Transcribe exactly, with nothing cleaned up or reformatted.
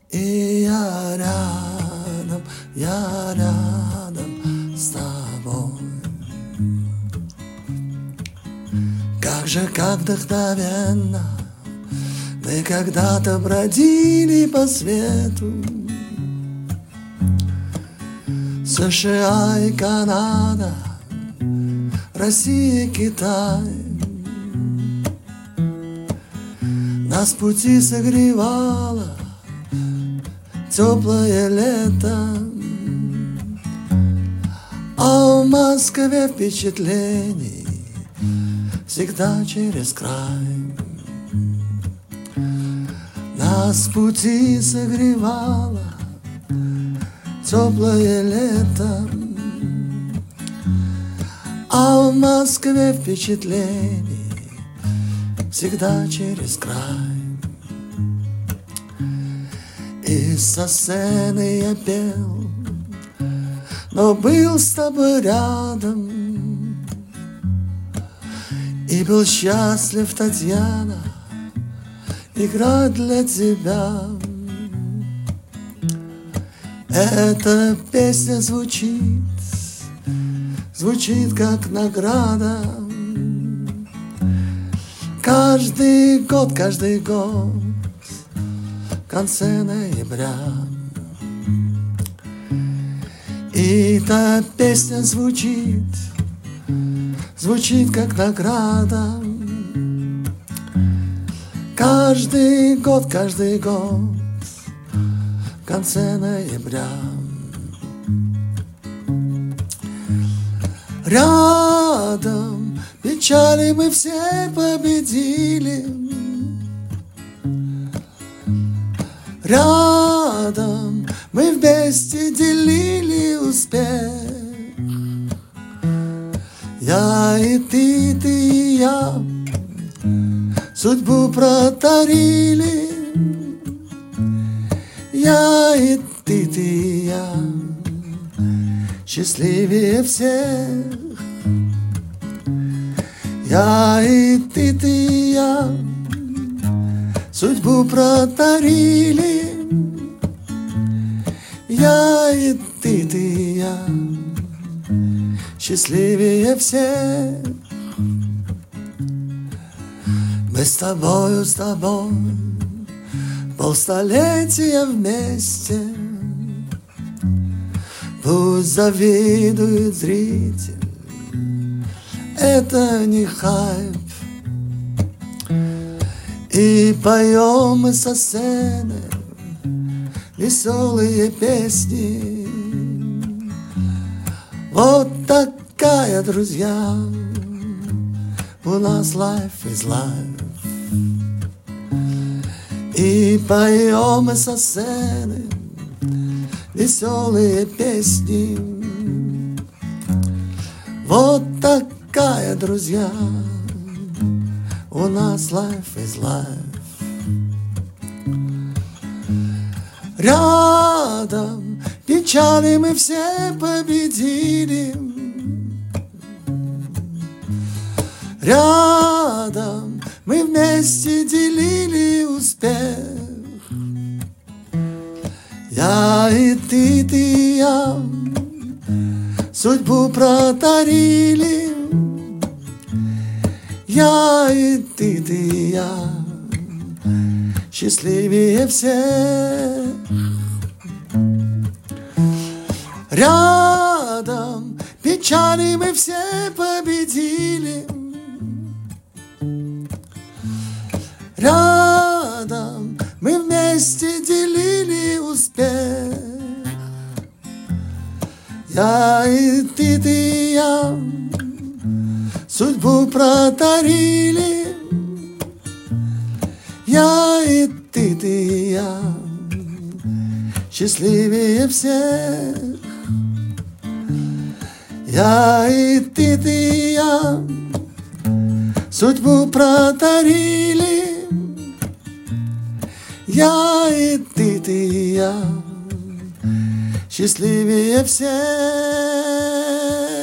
И я рядом, я рядом с тобой. Как же, как вдохновенно мы когда-то бродили по свету. США и Канада, Россия, Китай. Нас в пути согревало теплое лето, а в Москве впечатлений всегда через край. Нас в пути согревало теплое лето, а в Москве впечатлений всегда через край. И со сцены я пел, но был с тобой рядом. И был счастлив, Татьяна, играть для тебя. Эта песня звучит, звучит как награда. Каждый год, каждый год в конце ноября. И та песня звучит, звучит как награда. Каждый год, каждый год в конце ноября. Рядом печали мы все победили. Рядом мы вместе делили успех. Я и ты, ты и я судьбу протарили. Я и ты, ты и я счастливее всех. Я и ты, ты и я судьбу протарили. Я и ты, ты и я счастливее всех. Мы с тобою, с тобой полстолетия вместе. Пусть завидует зритель, это не хайп. И поем мы со сцены веселые песни. Вот такая, друзья, у нас life is life. И поем мы со сцены веселые песни. Вот такая, друзья, у нас life is life. Рядом печали мы все победили. Рядом мы вместе делили успех. Я и ты, ты и я судьбу протарили. Я и ты, ты и я счастливее всех. Рядом печали мы все победили. Рядом мы вместе делили успех. Я и ты, ты и я судьбу протарили. Я и ты, ты и я счастливее всех. Я и ты, ты и я судьбу протарили. Я и ты, ты и я счастливее всех.